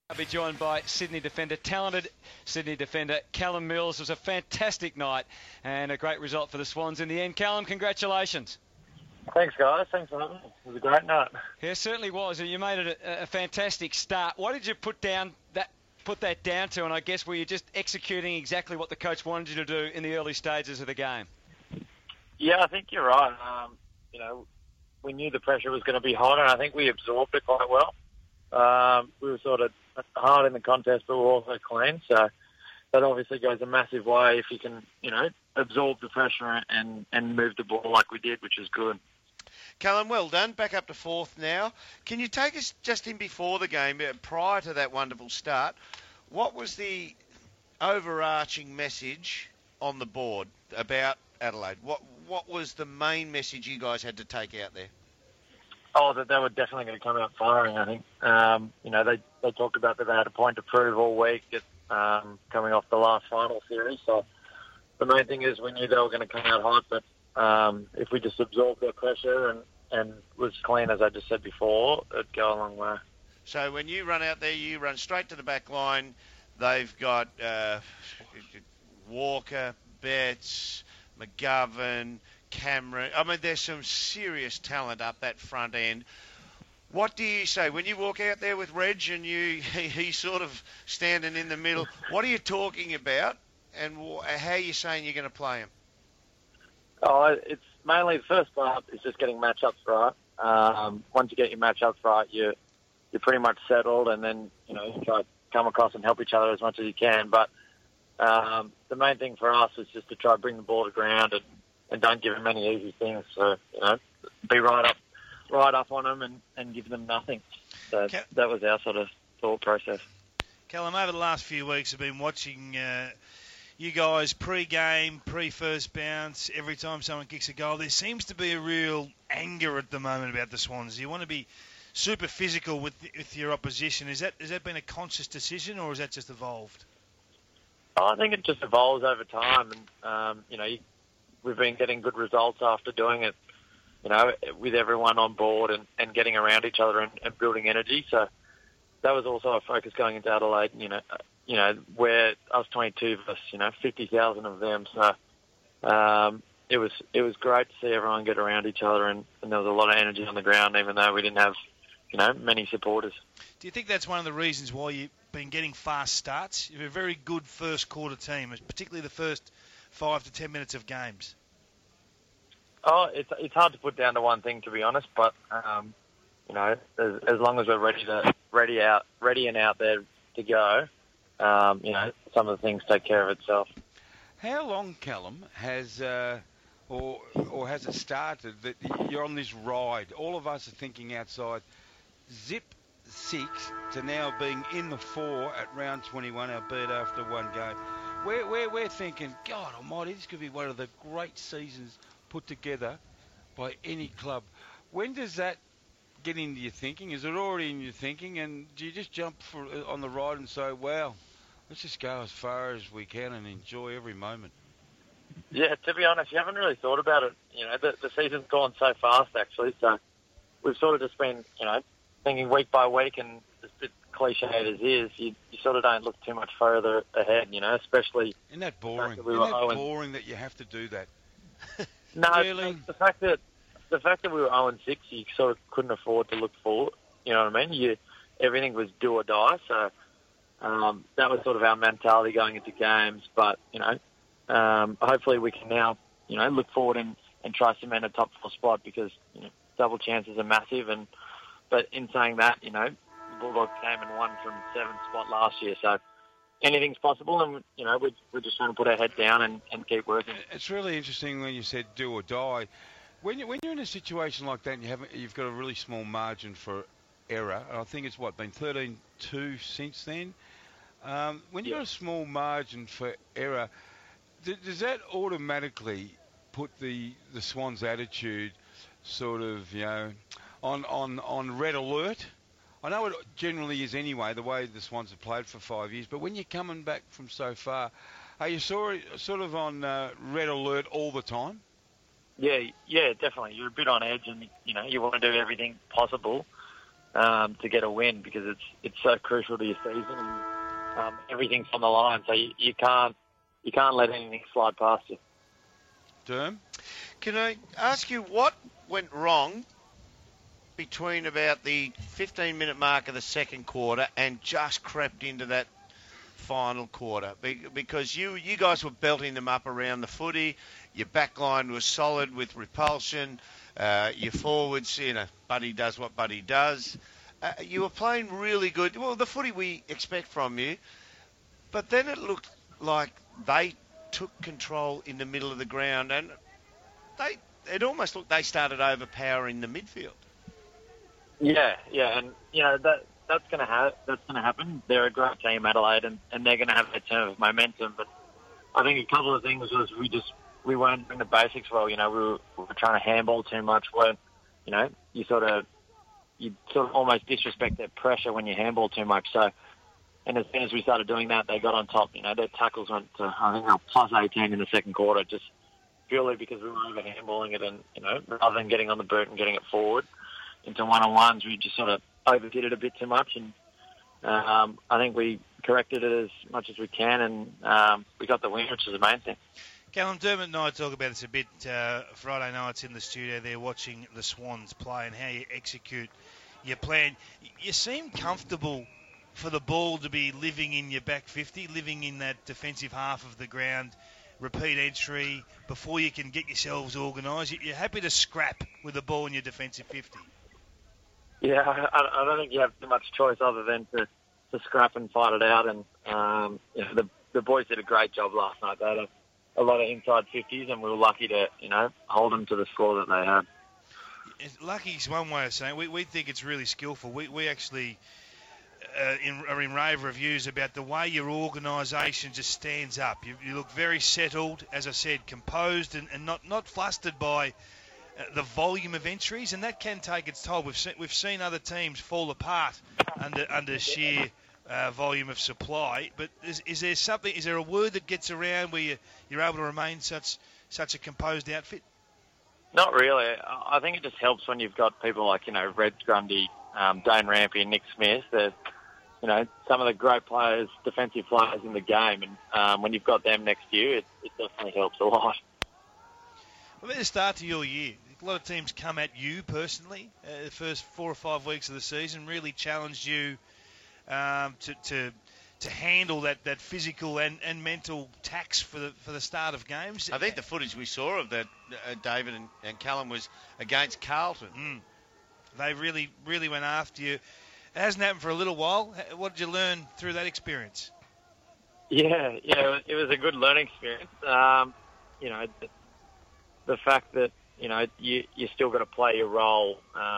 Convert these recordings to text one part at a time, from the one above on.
I'll be joined by Sydney defender, talented Sydney defender, Callum Mills. It was a fantastic night and a great result for the Swans in the end. Callum, congratulations. Thanks, guys. Thanks for having me. It was a great night. Yeah, it certainly was. You made it a fantastic start. What did you put that down to? And I guess were you just executing exactly what the coach wanted you to do in the early stages of the game? Yeah, I think you're right. We knew the pressure was going to be hot, and I think we absorbed it quite well. We were sort of hard in the contest, but we were also clean. So that obviously goes a massive way if you can, absorb the pressure and move the ball like we did, which is good. Callum, well done. Back up to fourth now. Can you take us just in before the game, prior to that wonderful start, what was the overarching message on the board about Adelaide? What was the main message you guys had to take out there? Oh, that they were definitely going to come out firing, I think. They talked about that they had a point to prove all week coming off the last final series. So the main thing is we knew they were going to come out hot, but if we just absorbed their pressure and was clean, as I just said before, it'd go a long way. So when you run out there, you run straight to the back line. They've got Walker, Betts, McGovern, Cameron. I mean, there's some serious talent up that front end. What do you say when you walk out there with Reg and he's sort of standing in the middle? What are you talking about, and how are you saying you're going to play him? Oh, it's mainly the first part is just getting matchups right. Once you get your matchups right, you're pretty much settled, and then you try to come across and help each other as much as you can. But the main thing for us is just to try to bring the ball to ground and don't give them any easy things. So be right up on them and give them nothing. So that was our sort of thought process. Callum, over the last few weeks, I've been watching you guys pre-game, pre-first bounce. Every time someone kicks a goal, there seems to be a real anger at the moment about the Swans. You want to be super physical with your opposition. Has that been a conscious decision, or has that just evolved? I think it just evolves over time, and we've been getting good results after doing it. With everyone on board and getting around each other and building energy. So that was also our focus going into Adelaide. Where us 22 versus 50,000 of them. So it was great to see everyone get around each other, and there was a lot of energy on the ground, even though we didn't have many supporters. Do you think that's one of the reasons why you've been getting fast starts? You're a very good first quarter team, particularly the first 5 to 10 minutes of games. Oh, it's hard to put down to one thing, to be honest. But as long as we're ready and out there to go, some of the things take care of itself. How long, Callum, has or has it started that you're on this ride? All of us are thinking outside. Zip 6 to now being in the 4 at round 21, albeit after one game. We're thinking, God Almighty, this could be one of the great seasons put together by any club. When does that get into your thinking? Is it already in your thinking? And do you just jump on the ride and say, wow, let's just go as far as we can and enjoy every moment? Yeah, to be honest, you haven't really thought about it. The season's gone so fast, actually. So we've sort of just been, thinking week by week, and as a bit cliche as is, you sort of don't look too much further ahead, especially... Isn't that boring? Boring that you have to do that? No, really? the fact that we were 0-6, you sort of couldn't afford to look forward. You know what I mean? Everything was do or die. So that was sort of our mentality going into games. But hopefully we can now look forward and try to cement a top 4 spot, because double chances are massive. But in saying that, the Bulldogs came and won from 7th spot last year. So anything's possible, and we're just trying to put our head down and keep working. It's really interesting when you said do or die. When you're in a situation like that, and you've got a really small margin for error, and I think it's been 13-2 since then. When you've got a small margin for error, does that automatically put the Swans' attitude sort of on red alert? I know it generally is anyway, the way the Swans have played for 5 years, but when you're coming back from so far, are you sort of on red alert all the time? Yeah, definitely. You're a bit on edge, and you want to do everything possible to get a win because it's so crucial to your season and everything's on the line. So you can't let anything slide past you. Derm? Can I ask you what went wrong between about the 15-minute mark of the second quarter and just crept into that final quarter? Because you guys were belting them up around the footy. Your back line was solid with repulsion. Your forwards, Buddy does what Buddy does. You were playing really good. Well, the footy we expect from you. But then it looked like they took control in the middle of the ground, and it almost looked they started overpowering the midfield. Yeah, and that's going to happen. They're a great team, Adelaide, and they're going to have their turn of momentum. But I think a couple of things was we weren't doing the basics well. We were trying to handball too much. You sort of almost disrespect their pressure when you handball too much. So. And as soon as we started doing that, they got on top. Their tackles went to, I think, they were plus 18 in the second quarter, just purely because we were over handballing it. And, rather than getting on the boot and getting it forward into one-on-ones, we just sort of overdid it a bit too much. And I think we corrected it as much as we can, and we got the win, which is the main thing. Callum, Dermot and I talk about this a bit Friday nights in the studio. They're watching the Swans play and how you execute your plan. You seem comfortable for the ball to be living in your back 50, living in that defensive half of the ground, repeat entry, before you can get yourselves organised. You're happy to scrap with the ball in your defensive 50. Yeah, I don't think you have too much choice other than to scrap and fight it out. And the boys did a great job last night. They had a lot of inside 50s, and we were lucky to hold them to the score that they had. Lucky is one way of saying it. We think it's really skillful. We actually are in rave reviews about the way your organisation just stands up. You look very settled, as I said, composed and not flustered by the volume of entries, and that can take its toll. We've seen other teams fall apart under sheer volume of supply. But is there a word that gets around where you're able to remain such a composed outfit? Not really. I think it just helps when you've got people like Red Grundy, Dane Rampy, and Nick Smith. They're some of the great players, defensive players in the game, and when you've got them next to you, it definitely helps a lot. Well, at the start to your year, a lot of teams come at you personally. The first 4 or 5 weeks of the season really challenged you to handle that physical and mental tax for the start of games. I think the footage we saw of that, David and Callum, was against Carlton. They really, really went after you. It hasn't happened for a little while. What did you learn through that experience? Yeah, it was a good learning experience. The fact that you still got to play your role.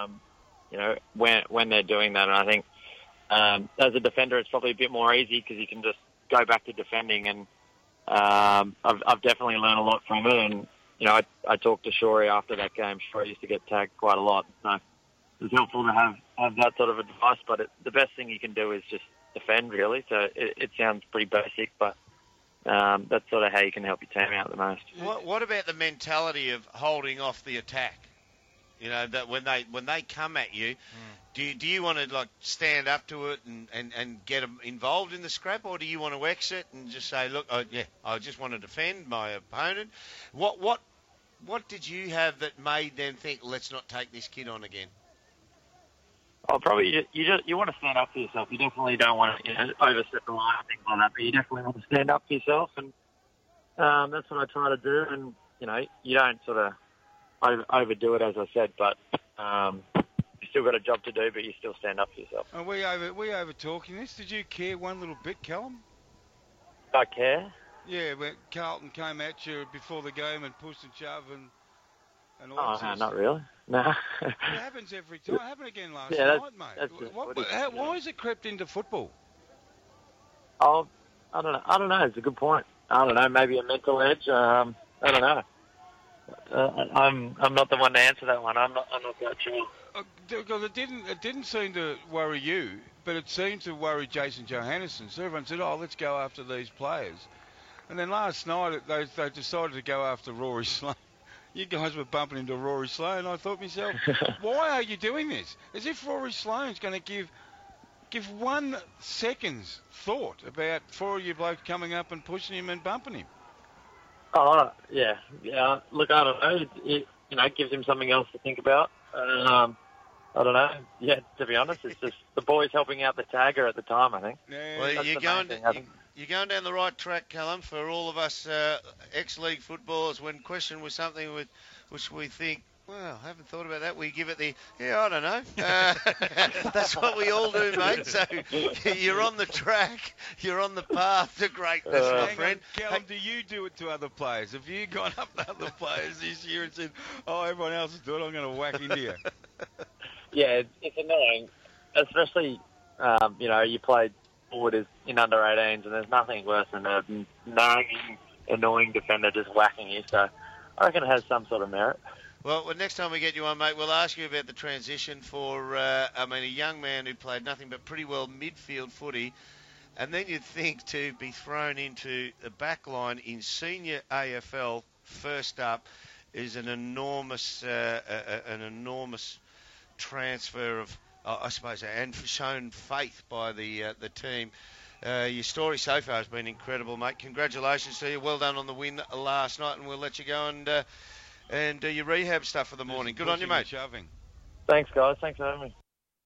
When they're doing that, and I think as a defender, it's probably a bit more easy because you can just go back to defending. And I've definitely learned a lot from it. And I talked to Shorey after that game. Shorey used to get tagged quite a lot, so it's helpful to have that sort of advice, but the best thing you can do is just defend, really. So it sounds pretty basic, but that's sort of how you can help your team out the most. What about the mentality of holding off the attack? That when they come at you, do you want to stand up to it and get them involved in the scrap, or do you want to exit and just say, look, I just want to defend my opponent? What did you have that made them think, let's not take this kid on again? Oh, probably you want to stand up for yourself. You definitely don't want to overstep the line and things like that, but you definitely want to stand up for yourself, and that's what I try to do. And you don't sort of overdo it, as I said, but you still got a job to do, but you still stand up for yourself. Are we over talking this? Did you care one little bit, Callum? I care. Yeah, when Carlton came at you before the game and pushed and shoved and all that. No, not really. No. It happens every time. It happened again last night, mate. Why has it crept into football? Oh, I don't know. It's a good point. I don't know. Maybe a mental edge. I don't know. I'm not the one to answer that one. I'm not quite sure. Because it didn't seem to worry you, but it seemed to worry Jason Johannisen. So everyone said, let's go after these players. And then last night they decided to go after Rory Sloane. you guys were bumping into Rory Sloane. I thought to myself, why are you doing this? As if Rory Sloane's going to give 1 second's thought about 4 of you blokes coming up and pushing him and bumping him. Oh, yeah. Look, I don't know. It gives him something else to think about. I don't know. Yeah, to be honest, it's just the boys helping out the tagger at the time, I think. Yeah. Well, That's you're the going, main thing, I think. you're going down the right track, Callum, for all of us ex-league footballers. When questioned with something which we think, well, I haven't thought about that, we give it I don't know. That's what we all do, mate. So you're on the track. You're on the path to greatness, my Hang friend. on, Callum, do you do it to other players? Have you gone up to other players this year and said, oh, everyone else is doing it, I'm going to whack into you? Yeah, it's annoying, especially, you played forward in under 18s, and there's nothing worse than a nagging, annoying defender just whacking you. So I reckon it has some sort of merit. Well, next time we get you on, mate, we'll ask you about the transition for, a young man who played nothing but pretty well midfield footy, and then you'd think to be thrown into the back line in senior AFL first up is an enormous transfer of, I suppose, and shown faith by the team. Your story so far has been incredible, mate. Congratulations to you. Well done on the win last night, and we'll let you go and do your rehab stuff for the morning. Good on you, mate. Shoving. Thanks, guys. Thanks for having me.